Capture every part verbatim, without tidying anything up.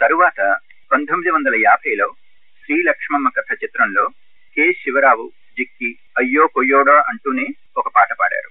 తరువాత పంతొమ్మిది వందల యాభైలో శ్రీ లక్ష్మమ్మ కథ చిత్రంలో కె శివరావు జిక్కి అయ్యో కొయ్యోడో అంటూనే ఒక పాట పాడారు.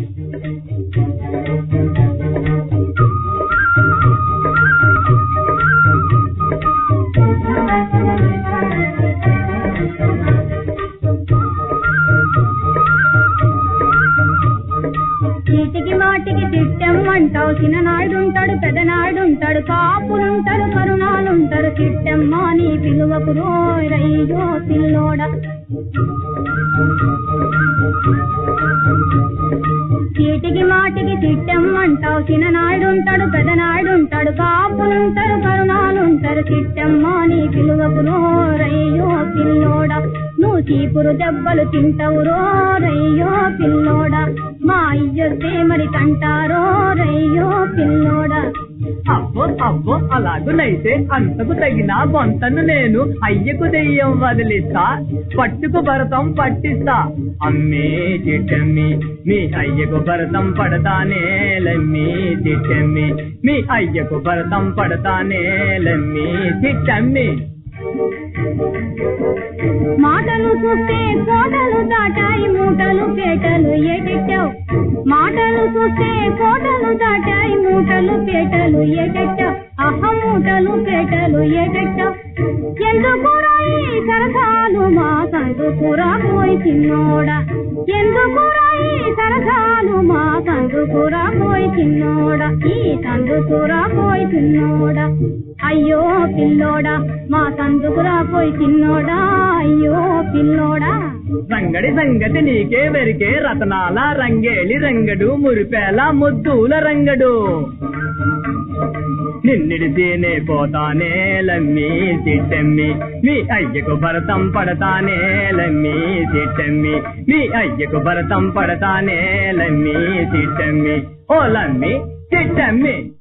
చీటికి మాటికి తిట్టమ్మంటావు, చిన్ననాయుడుంటాడు పెద్దనాయుడుంటాడు, కాపులుంటారు కరుణాలుంటారు, తిట్టమ్మ నీ పిలువకు రోయ్యో పిల్లోడ. చీటికి మాటికి తిట్టమ్మంటావు, చిన్ననాయుడుంటాడు పెద్దనాయుడుంటాడు, కాపులుంటారు కరుణాలుంటారు, తిట్టమ్మ నీ పిలువకు రోయ్యో పిల్లోడ. నువ్వు చీపురు దెబ్బలు తింటావు రోయ్యో పిల్లోడ, మా అయ్యొస్తే మరి కంటారో రయ్యో పిల్లోడ. అబ్బో అబ్బో అలాగునైతే అంతకు తగిన బొంతను నేను అయ్యకు దెయ్యం వదిలిస్తా, పట్టుకు భరతం పట్టిస్తా. అమ్మే చిట్టమ్మి మీ అయ్యకు భరతం పడతానే లమ్మి చిట్టమ్మి, మీ అయ్యకు భరతం పడతానే లమ్మి చిట్టమ్మి. మాటలు చూస్తే కోటలు దాటాయి మూటలు పేటలు ఏటెట్టావు, మాటలు చూస్తే కోటలు దాటాయి మూటలు పేటలు ఏటెట్టావు, అహ మూటలు పేటలు ఏటెట్టావు. ఎందుకురా ఈ సరసాలు మా సందుకురా పోయి చిన్నోడ, ఎందుకురా ఈ సరసాలు మా సందుకురా పోయి చిన్నోడ, ఈ సందుకురా పోయి చిన్నోడ. అయ్యో పిల్లోడా మా సందుకురా పోయి చిన్నోడా, అయ్యో పిల్లోడా. రంగడి సంగతి నీకే వెరికే రతనాల రంగేలి రంగడు మురిపేల ముద్దుల రంగడు, నిన్నిడితేనే పోతానే లమ్మి చిట్టమ్మి, మీ అయ్యకు భరతం పడతానే లమ్మి చిట్టమ్మి, మీ అయ్యకు భరతం పడతానే లమ్మి చిట్టమ్మి, ఓ లమ్మి చిట్టమ్మి.